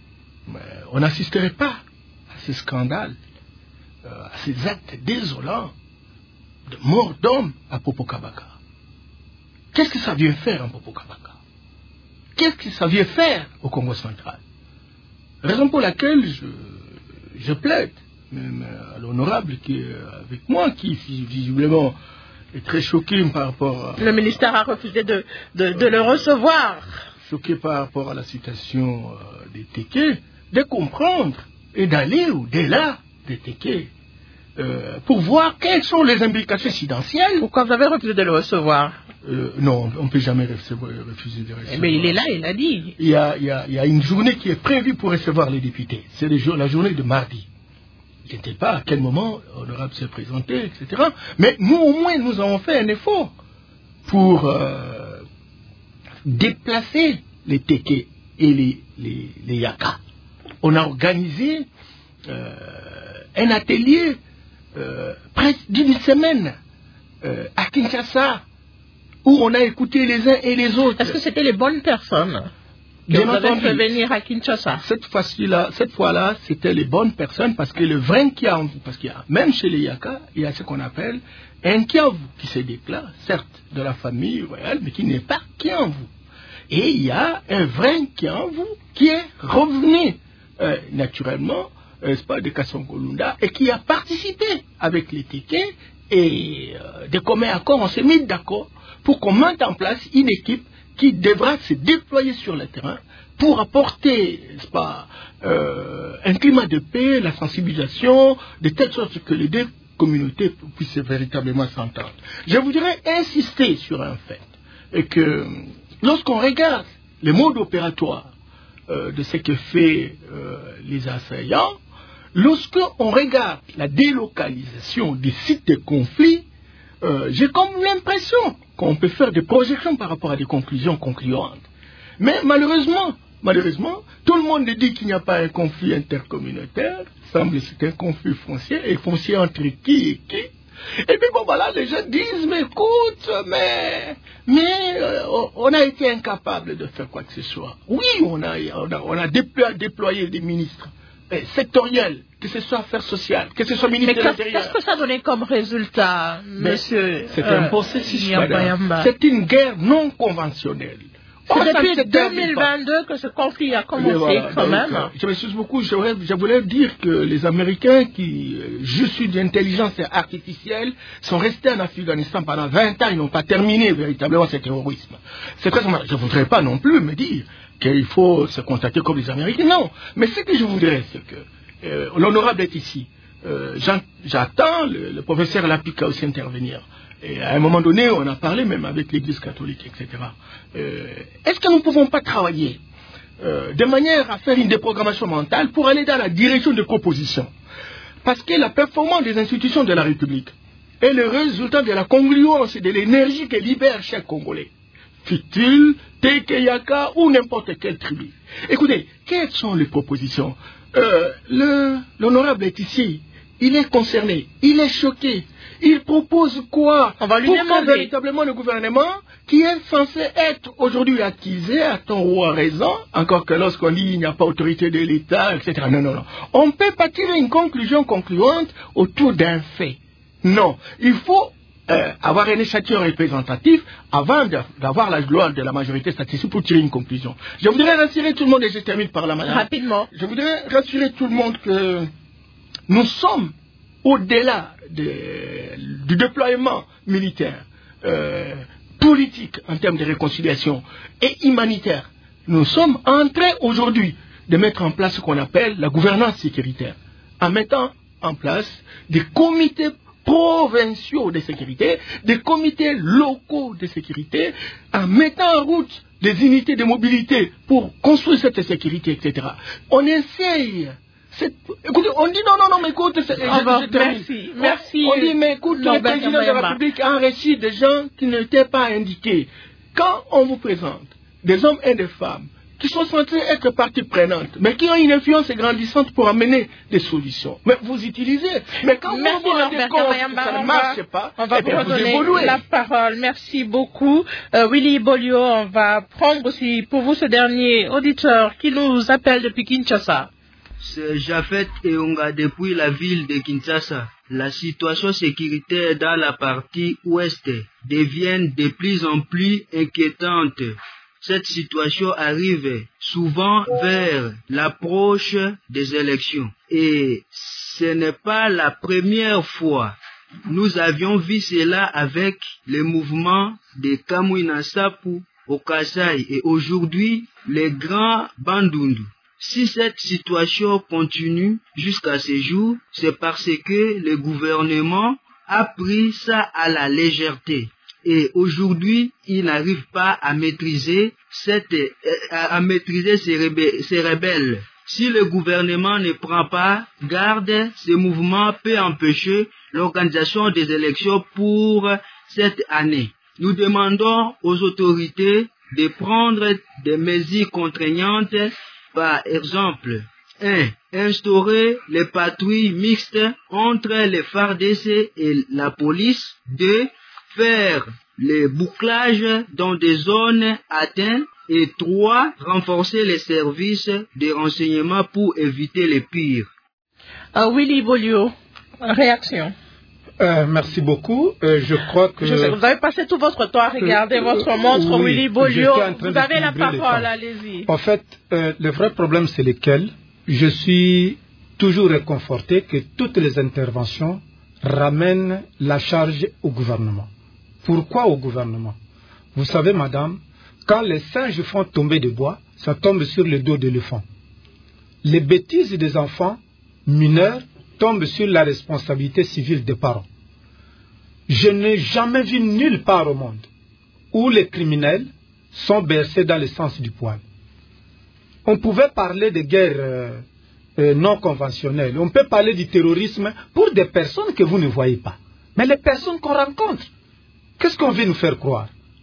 on n'assisterait pas à ces scandales, à ces actes désolants de mort d'homme à Popokabaka. Qu'est-ce que ça vient faire en Popokabaka? Qu'est-ce que ça vient faire au Congo central? Raison pour laquelle je, je plaide, même à l'honorable qui est avec moi, qui visiblement est très choqué par rapport à... Le ministère a refusé de, de, de le recevoir. Choqué par rapport à la situation euh, des Téké, de comprendre et d'aller au-delà des Téké euh, pour voir quelles sont les implications incidentielles. Pourquoi vous avez refusé de le recevoir? euh, Non, on ne peut jamais recevoir, refuser de recevoir. Mais il est là, il a dit. Il y a, il, y a, il y a une journée qui est prévue pour recevoir les députés. C'est la journée de mardi. Je ne sais pas à quel moment l'honorable s'est présenté, et cetera. Mais nous, au moins, nous avons fait un effort pour euh, déplacer les Téké et les, les, les Yaka. On a organisé euh, un atelier euh, presque d'une semaine euh, à Kinshasa où on a écouté les uns et les autres. Est-ce que c'était les bonnes personnes que vous avez fait venir à Kinshasa? Cette fois-là, cette fois-là, c'était les bonnes personnes parce que le vrai qui a en vous, parce qu'il y a, même chez les Yaka, il y a ce qu'on appelle un qui en vous qui se déclare, certes de la famille royale, mais qui n'est pas qui en vous. Et il y a un vrai qui en vous qui est revenu euh, naturellement, euh, c'est pas de Kassongo Lunda, et qui a participé avec les Téké et euh, de communs accords, on s'est mis d'accord pour qu'on mette en place une équipe qui devra se déployer sur le terrain pour apporter, n'est-ce pas, euh, un climat de paix, la sensibilisation, de telle sorte que les deux communautés puissent véritablement s'entendre. Je voudrais insister sur un fait, et que lorsqu'on regarde le mode opératoire euh, de ce que fait euh, les assaillants, lorsqu'on regarde la délocalisation des sites de conflit, euh, j'ai comme l'impression qu'on peut faire des projections par rapport à des conclusions concluantes. Mais malheureusement, malheureusement, tout le monde dit qu'il n'y a pas un conflit intercommunautaire, semble que c'est un conflit foncier, et foncier entre qui et qui. Et puis bon voilà, les gens disent, mais écoute, mais, mais euh, on a été incapable de faire quoi que ce soit. Oui, on a, on a, on a déployé, déployé des ministres eh, sectoriels, que ce soit affaires sociales, que ce soit ministre de l'Intérieur. Qu'est-ce que ça donnait comme résultat, monsieur? C'est euh, un processus, c'est une guerre non conventionnelle. C'est depuis deux mille vingt-deux que ce conflit a commencé, voilà, quand donc, même. Je m'excuse beaucoup. Je voulais, je voulais dire que les Américains qui, je suis d'intelligence artificielle, sont restés en Afghanistan pendant vingt ans. Ils n'ont pas terminé véritablement ce terrorisme. C'est très Je ne voudrais pas non plus me dire qu'il faut se contacter comme les Américains. Non. Mais ce que je voudrais, c'est que euh, l'honorable est ici. Euh, J'attends le, le professeur Lapika aussi intervenir. Et à un moment donné, on a parlé même avec l'Église catholique, et cetera. Euh, Est-ce que nous ne pouvons pas travailler euh, de manière à faire une déprogrammation mentale pour aller dans la direction de proposition? Parce que la performance des institutions de la République est le résultat de la congruence et de l'énergie que libère chaque Congolais. Fut-il Tekeyaka ou n'importe quelle tribu. Écoutez, quelles sont les propositions? euh, L'honorable est ici. Il est concerné, il est choqué. Il propose quoi? On va lui pour demander. que véritablement le gouvernement, qui est censé être aujourd'hui accusé à tort ou à raison, encore que lorsqu'on dit il n'y a pas autorité de l'État, et cetera. Non, non, non. On ne peut pas tirer une conclusion concluante autour d'un fait. Non. Il faut euh, avoir un échantillon représentatif avant d'avoir la gloire de la majorité statistique pour tirer une conclusion. Je voudrais rassurer tout le monde, et je termine par la manière. Rapidement. Je voudrais rassurer tout le monde que nous sommes au-delà de, du déploiement militaire, euh, politique en termes de réconciliation et humanitaire. Nous sommes en train aujourd'hui de mettre en place ce qu'on appelle la gouvernance sécuritaire, en mettant en place des comités provinciaux de sécurité, des comités locaux de sécurité, en mettant en route des unités de mobilité pour construire cette sécurité, et cetera. On essaye. Écoutez, on dit non, non, non, mais écoute, ah bon, merci, merci. On dit, mais écoute, le président de la République a enrichi des gens qui n'étaient pas indiqués. Quand on vous présente des hommes et des femmes qui sont censés être partie prenante, mais qui ont une influence grandissante pour amener des solutions, mais vous utilisez. Mais quand merci vous vous rendez compte que ça ne marche pas, on va eh bien, vous donner la parole. Merci beaucoup. Euh, Willy Bolio, on va prendre aussi pour vous ce dernier auditeur qui nous appelle depuis Kinshasa. C'est Jafet Eonga depuis la ville de Kinshasa. La situation sécuritaire dans la partie ouest devient de plus en plus inquiétante. Cette situation arrive souvent vers l'approche des élections. Et ce n'est pas la première fois. Nous avions vu cela avec le mouvement de Kamwina Nsapu au Kasai et aujourd'hui les grands Bandundu. Si cette situation continue jusqu'à ce jour, c'est parce que le gouvernement a pris ça à la légèreté. Et aujourd'hui, il n'arrive pas à maîtriser cette, à maîtriser ces rebelles, ces rebelles. Si le gouvernement ne prend pas garde, ce mouvement peut empêcher l'organisation des élections pour cette année. Nous demandons aux autorités de prendre des mesures contraignantes. Par exemple, un. Instaurer les patrouilles mixtes entre les F A R D C et la police. deux. Faire les bouclages dans des zones atteintes. Et trois. Renforcer les services de renseignement pour éviter les pires. Uh, Willy Bolio, réaction. Euh, merci beaucoup. Euh, je crois que... Je sais, vous avez passé tout votre temps à regarder euh, votre montre, oui, Willy Bolio. Vous avez la parole, allez-y. En fait, euh, le vrai problème, c'est lequel? Je suis toujours réconforté que toutes les interventions ramènent la charge au gouvernement. Pourquoi au gouvernement? Vous savez, madame, quand les singes font tomber des bois, ça tombe sur le dos de l'éléphant. Les bêtises des enfants mineurs tombe sur la responsabilité civile des parents. Je n'ai jamais vu nulle part au monde où les criminels sont bercés dans le sens du poil. On pouvait parler de guerres euh, euh, non conventionnelles, on peut parler du terrorisme pour des personnes que vous ne voyez pas. Mais les personnes qu'on rencontre, qu'est-ce qu'on veut nous faire croire?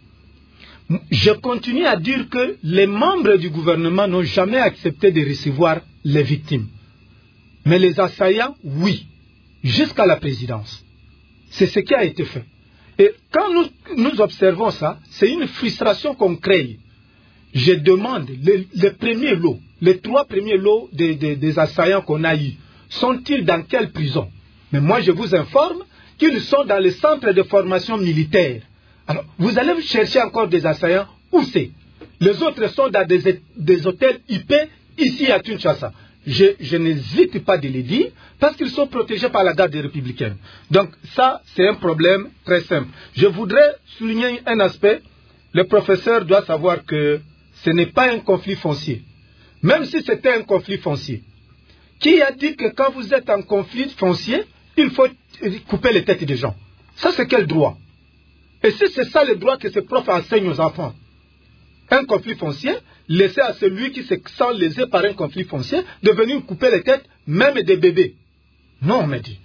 Je continue à dire que les membres du gouvernement n'ont jamais accepté de recevoir les victimes. Mais les assaillants, oui, jusqu'à la présidence. C'est ce qui a été fait. Et quand nous, nous observons ça, c'est une frustration qu'on crée. Je demande, les, les premiers lots, les trois premiers lots des, des, des assaillants qu'on a eus, sont-ils dans quelle prison? Mais moi, je vous informe qu'ils sont dans les centres de formation militaire. Alors, vous allez chercher encore des assaillants, où c'est? Les autres sont dans des, des hôtels I P, ici à Kinshasa. Je, je n'hésite pas de le dire, parce qu'ils sont protégés par la garde républicaine. Donc ça, c'est un problème très simple. Je voudrais souligner un aspect. Le professeur doit savoir que ce n'est pas un conflit foncier. Même si c'était un conflit foncier. Qui a dit que quand vous êtes en conflit foncier, il faut couper les têtes des gens? Ça, c'est quel droit? Et si c'est ça le droit que ces profs enseignent aux enfants? Un conflit foncier, laisser à celui qui se sent lésé par un conflit foncier de venir couper les têtes, même des bébés. Non, on m'a dit.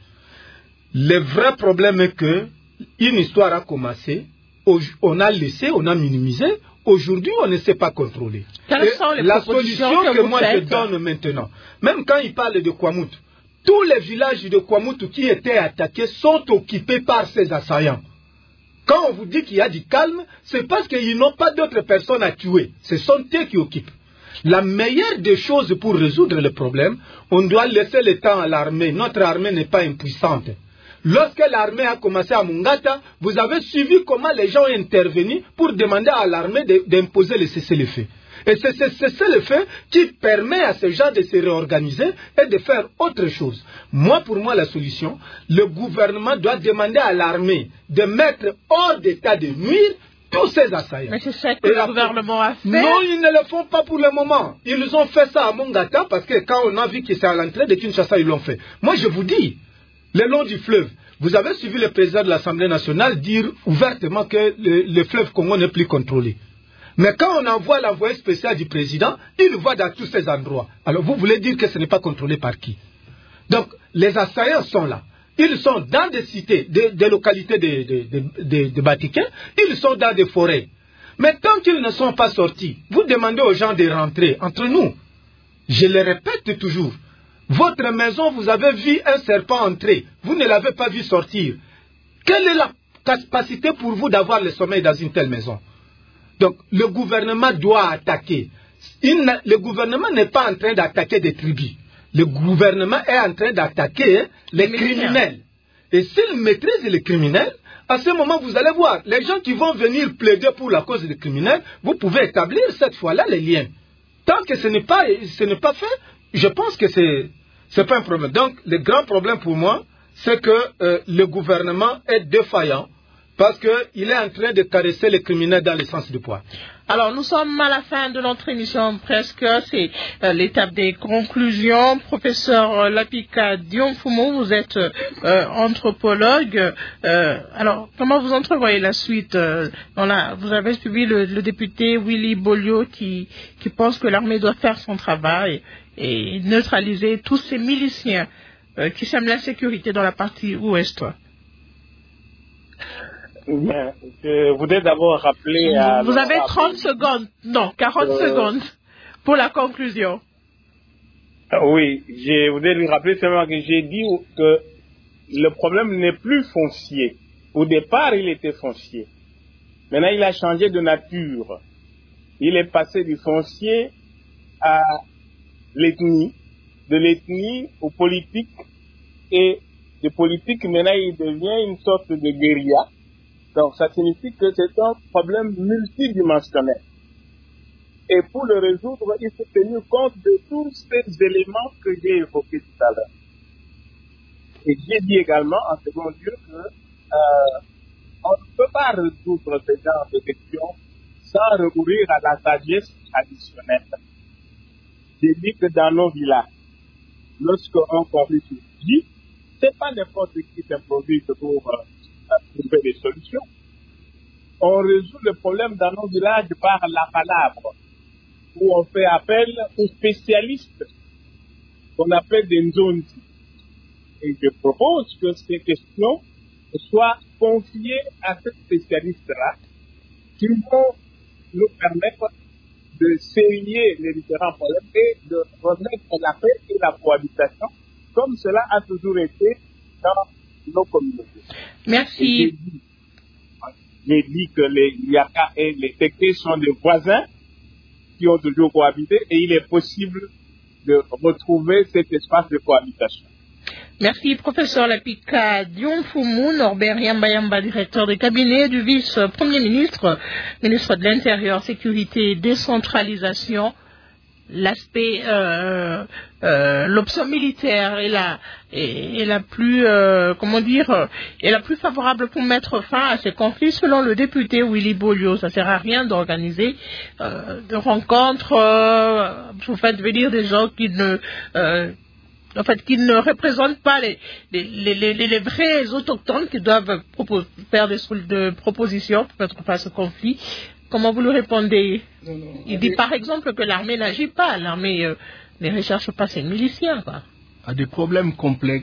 Le vrai problème est que une histoire a commencé, on a laissé, on a minimisé. Aujourd'hui, on ne sait pas contrôler. Quelles sont les la propositions solution que, que moi faites? je donne maintenant, même quand il parle de Kwamut, tous les villages de Kwamut qui étaient attaqués sont occupés par ces assaillants. Quand on vous dit qu'il y a du calme, c'est parce qu'ils n'ont pas d'autres personnes à tuer. Ce sont eux qui occupent. La meilleure des choses pour résoudre le problème, on doit laisser le temps à l'armée. Notre armée n'est pas impuissante. Lorsque l'armée a commencé à Mungata, vous avez suivi comment les gens ont intervenu pour demander à l'armée d'imposer le cessez-le-feu. Et c'est ce cessez-le-feu qui permet à ces gens de se réorganiser et de faire autre chose. Moi, pour moi, la solution, le gouvernement doit demander à l'armée de mettre hors d'état de nuire tous ces assaillants. Mais c'est ça que et le la... gouvernement a fait. Non, ils ne le font pas pour le moment. Ils ont fait ça à Mungata parce que quand on a vu que c'est à l'entrée de Kinshasa, ils l'ont fait. Moi, je vous dis, le long du fleuve, vous avez suivi le président de l'Assemblée nationale dire ouvertement que le, le fleuve Congo n'est plus contrôlé. Mais quand on envoie l'envoyé spécial du président, il va dans tous ces endroits. Alors vous voulez dire que ce n'est pas contrôlé par qui? Donc les assaillants sont là. Ils sont dans des cités, des, des localités de, de, de, de, de Batiquin, ils sont dans des forêts. Mais tant qu'ils ne sont pas sortis, vous demandez aux gens de rentrer entre nous. Je le répète toujours. Votre maison, vous avez vu un serpent entrer. Vous ne l'avez pas vu sortir. Quelle est la capacité pour vous d'avoir le sommeil dans une telle maison? Donc, le gouvernement doit attaquer. Il le gouvernement n'est pas en train d'attaquer des tribus. Le gouvernement est en train d'attaquer les, les criminels. Et s'il maîtrise les criminels, à ce moment, vous allez voir, les gens qui vont venir plaider pour la cause des criminels, vous pouvez établir cette fois-là les liens. Tant que ce n'est pas, ce n'est pas fait, je pense que c'est c'est pas un problème. Donc, le grand problème pour moi, c'est que euh, le gouvernement est défaillant parce qu'il est en train de caresser les criminels dans le sens du poids. Alors, nous sommes à la fin de notre émission presque. C'est euh, l'étape des conclusions. Professeur Lapika Diomfumo, vous êtes euh, anthropologue. Euh, alors, comment vous entrevoyez la suite euh, on a, Vous avez suivi le, le député Willy Bolio qui, qui pense que l'armée doit faire son travail et neutraliser tous ces miliciens euh, qui sèment l'insécurité dans la partie ouest. Bien, je voudrais d'abord rappeler à... Vous avez trente secondes, non, quarante euh... secondes pour la conclusion. Oui, je voudrais lui rappeler seulement que j'ai dit que le problème n'est plus foncier. Au départ, il était foncier. Maintenant, il a changé de nature. Il est passé du foncier à l'ethnie, de l'ethnie au politique, et de politique, maintenant, il devient une sorte de guérilla. Donc, ça signifie que c'est un problème multidimensionnel. Et pour le résoudre, il faut tenir compte de tous ces éléments que j'ai évoqués tout à l'heure. Et j'ai dit également, en second lieu, que euh, on ne peut pas résoudre ce genre de questions sans recourir à la sagesse traditionnelle. J'ai dit que dans nos villages, lorsqu'on conflit surgit, c'est pas n'importe qui s'improvise pour euh, trouver des solutions. On résout le problème dans nos villages par la palabre, où on fait appel aux spécialistes qu'on appelle des zones. Et je propose que ces questions soient confiées à ces spécialistes-là qui vont nous permettre de sérier les différents problèmes et de remettre la paix et la cohabitation comme cela a toujours été dans nos communautés. Merci. J'ai dit que les Yaka et les Téké sont des voisins qui ont toujours cohabité et il est possible de retrouver cet espace de cohabitation. Merci, professeur Lapika Diomfumo, Norbert Yamba-Yamba, directeur de cabinet du vice-premier ministre, ministre de l'Intérieur, Sécurité et Décentralisation. L'aspect, euh, euh, l'option militaire est la, est, est la plus, euh, comment dire, est la plus favorable pour mettre fin à ces conflits, selon le député Willy Bolio. Ça sert à rien d'organiser euh, de rencontres, euh, vous faites venir des gens qui ne, euh, en fait, qui ne représentent pas les, les, les, les, les vrais autochtones qui doivent propos, faire des de propositions pour mettre fin à ce conflit. Comment vous le répondez? Non, non, Il dit des... par exemple que l'armée n'agit pas, l'armée euh, ne recherche pas ses miliciens, quoi. À des problèmes complexes, il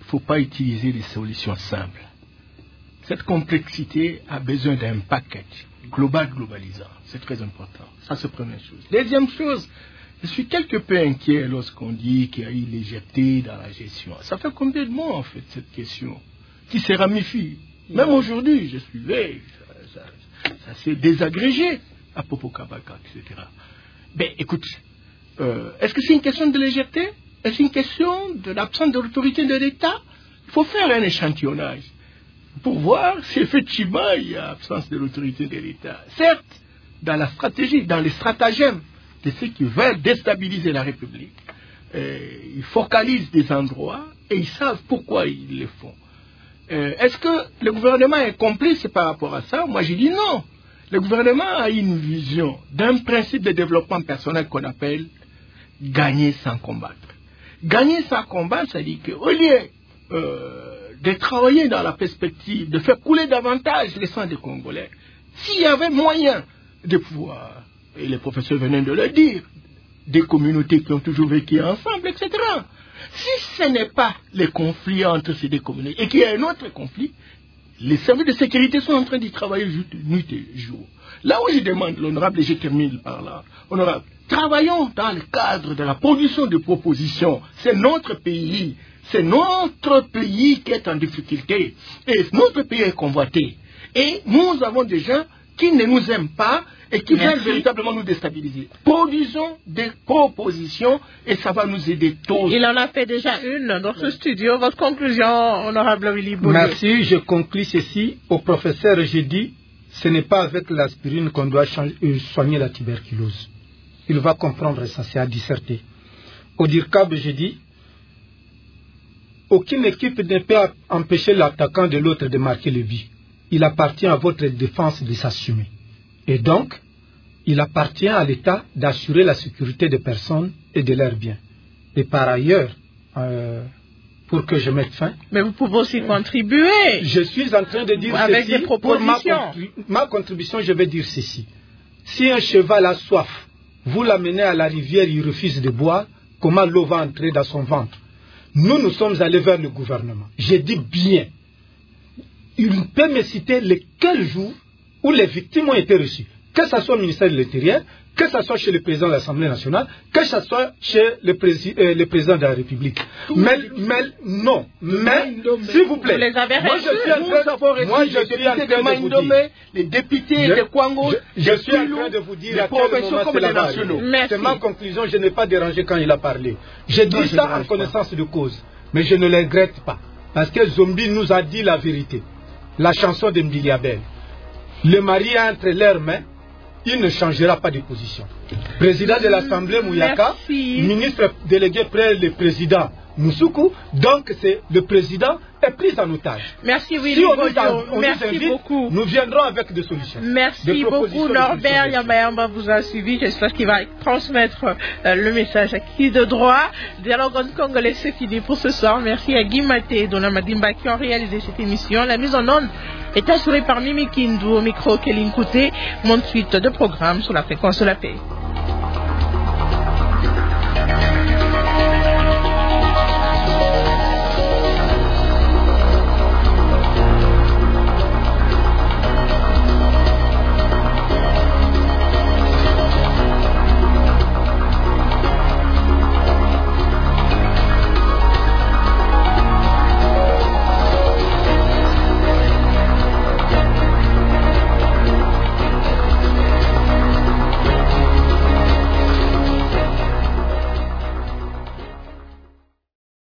ne faut pas utiliser des solutions simples. Cette complexité a besoin d'un package global, globalisant. C'est très important. Ça, c'est la première chose. Deuxième chose, je suis quelque peu inquiet lorsqu'on dit qu'il y a eu légèreté dans la gestion. Ça fait combien de mois, en fait, cette question, qui se ramifie. Même aujourd'hui, je suivais, ça, ça, ça s'est désagrégé à Popocabaka, et cetera. Ben, écoute, euh, est-ce que c'est une question de légèreté? Est-ce une question de l'absence de l'autorité de l'État? Il faut faire un échantillonnage pour voir si effectivement il y a absence de l'autorité de l'État. Certes, dans la stratégie, dans les stratagèmes de ceux qui veulent déstabiliser la République, euh, ils focalisent des endroits et ils savent pourquoi ils le font. Euh, est-ce que le gouvernement est complice par rapport à ça? Moi, j'ai dit non. Le gouvernement a une vision d'un principe de développement personnel qu'on appelle gagner sans combattre. Gagner sans combattre, ça dit qu'au lieu euh, de travailler dans la perspective de faire couler davantage les sangs des Congolais, s'il y avait moyen de pouvoir, et les professeurs venaient de le dire, des communautés qui ont toujours vécu ensemble, et cetera. Si ce n'est pas les conflits entre ces deux communautés et qu'il y a un autre conflit, les services de sécurité sont en train d'y travailler nuit et jour. Là où je demande, l'honorable, et je termine par là, honorable, travaillons dans le cadre de la production de propositions. C'est notre pays, c'est notre pays qui est en difficulté. Et notre pays est convoité. Et nous avons des gens qui ne nous aiment pas et qui veulent véritablement nous déstabiliser. Produisons des propositions et ça va nous aider tous. Il en a fait déjà une dans ce studio. Votre conclusion, honorable Willy Boulay. Merci, je conclus ceci. Au professeur, j'ai dit, ce n'est pas avec l'aspirine qu'on doit soigner la tuberculose. Il va comprendre ça, c'est à disserter. Au DIRCAB, j'ai dit, aucune équipe ne peut empêcher l'attaquant de l'autre de marquer le but. Il appartient à votre défense de s'assumer. Et donc, il appartient à l'État d'assurer la sécurité des personnes et de leurs biens. Et par ailleurs, euh, pour que je mette fin... Mais vous pouvez aussi contribuer. Je suis en train de dire avec ceci. Des propositions. Pour ma, ma contribution, je vais dire ceci. Si un cheval a soif, vous l'amenez à la rivière, il refuse de boire, comment l'eau va entrer dans son ventre? Nous, nous sommes allés vers le gouvernement. J'ai dit bien. Il peut me citer lesquels jours où les victimes ont été reçues. Que ce soit au ministère de l'Intérieur, que ce soit chez le président de l'Assemblée nationale, que ce soit chez le, prési euh, le président de la République. Mais, mais non, mais, s'il vous plaît, moi je suis en train, moi, je suis en train de vous dire, les députés de Kwango, je, je suis en train de vous dire à quel moment c'est la C'est ma conclusion, je n'ai pas dérangé quand il a parlé. J'ai dit ça en connaissance de cause, mais je ne le regrette pas, parce que Zombi nous a dit la vérité. La chanson de Mbiliabel. Le mari est entre leurs mains, il ne changera pas de position. Président de l'Assemblée Mouyaka, Merci. Ministre délégué près le président Moussoukou, donc c'est le président est pris en otage. Merci Willy si on Bodio. nous, on Merci nous invite, beaucoup. Nous viendrons avec des solutions. Merci des beaucoup. Norbert Yambayamba vous a suivi. J'espère qu'il va transmettre euh, le message à qui de droit. Dialogue en congolais, c'est fini pour ce soir. Merci à Guy Maté et Dona Madimba qui ont réalisé cette émission. La mise en onde est assurée par Mimi Kindu au micro Kéline Kouté. Mon suite de programme sur la fréquence de la paix.